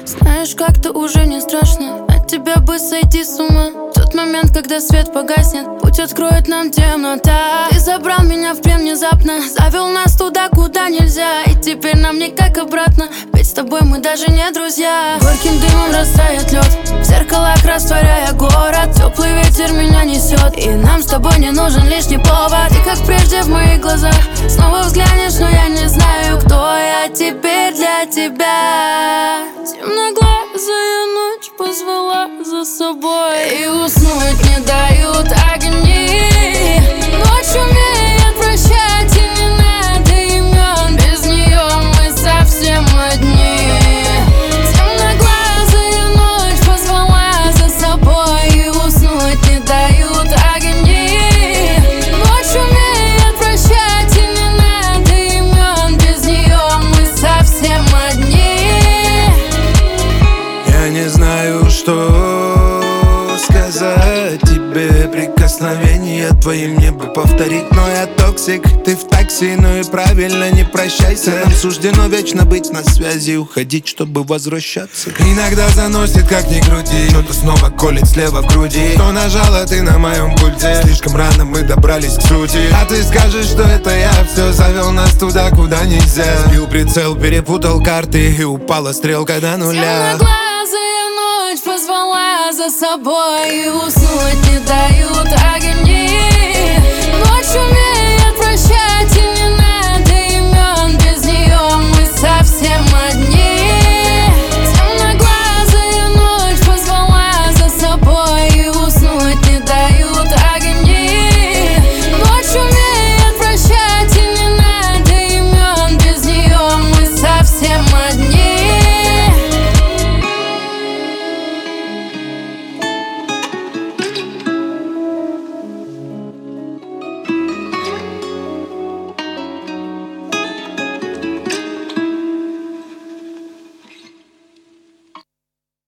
Знаешь, как-то уже не страшно от тебя бы сойти с ума. Тот момент, когда свет погаснет, путь откроет нам темнота. Ты забрал меня в плен внезапно, завел нас туда, куда нельзя. И теперь нам никак обратно, ведь с тобой мы даже не друзья. Горьким дымом растает лед, в зеркалах растворяя город. Теплый ветер меня несет, и нам с тобой не нужен лишний повод. Ты как прежде в моих глазах снова взглянешь, но я не знаю, кто я теперь для тебя. Темноглазая ночь позвала за собой, и уснуть не дают огни. Ночь умеет прощать, и не надо имен, без нее мы совсем одни. Темноглазая ночь позвала за собой, и уснуть не дают огни. Ночь умеет прощать, и не надо имен, без нее мы совсем одни. Я не знаю, что сказать тебе. Прикосновение твоим мне бы повторить, но я токсик, ты в такси. Ну и правильно, не прощайся. Нам суждено вечно быть на связи, уходить, чтобы возвращаться. Иногда заносит, как ни крути, что-то снова колет слева в груди. Что нажала ты на моем пульте? Слишком рано мы добрались к сути. А ты скажешь, что это я все завел нас туда, куда нельзя. Сбил прицел, перепутал карты, и упала стрелка до нуля. Темноглазая ночь позвала за собой, и уснуть не дают огни. Ночь умеет